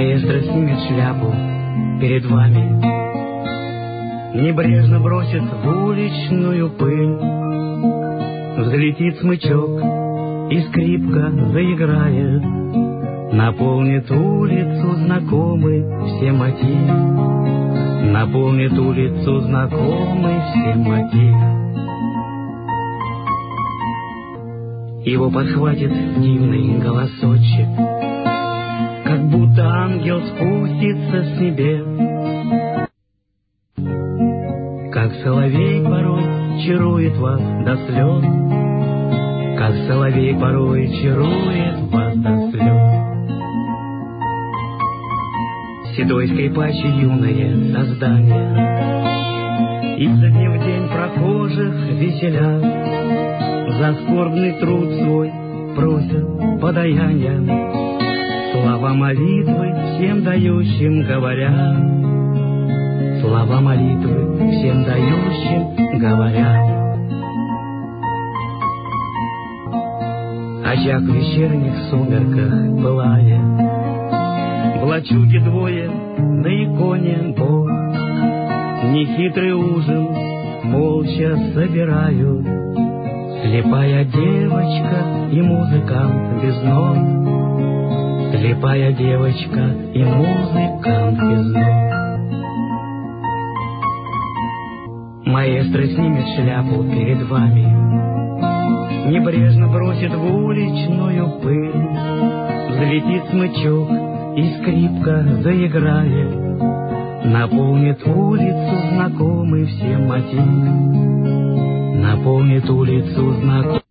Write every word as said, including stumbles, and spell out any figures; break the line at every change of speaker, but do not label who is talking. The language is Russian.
Маэстро снимет шляпу перед вами, небрежно бросит в уличную пыль. Взлетит смычок, и скрипка заиграет, наполнит улицу знакомый всем мотив, наполнит улицу знакомый всем мотив. Его подхватит дивный голосочек, как будто ангел спустится с небес, как соловей порой чарует вас до слез, как соловей порой чарует вас до слез. Седой скрипачий юное создание, изо дня в день прохожих веселя, за скорбный труд свой просят подаяния, слова молитвы всем дающим говоря, слова молитвы всем дающим говоря. Очаг в вечерних сумерках пылает, в лачуге двое на иконе Бог, нехитрый ужин молча собирают, слепая девочка и музыкант без ног, слепая девочка и музыкант без ног. Маэстро снимет шляпу перед вами, небрежно бросит в уличную пыль. Взлетит смычок, и скрипка заиграет, наполнит улицу знакомый всем мотив, наполнит улицу знакомый.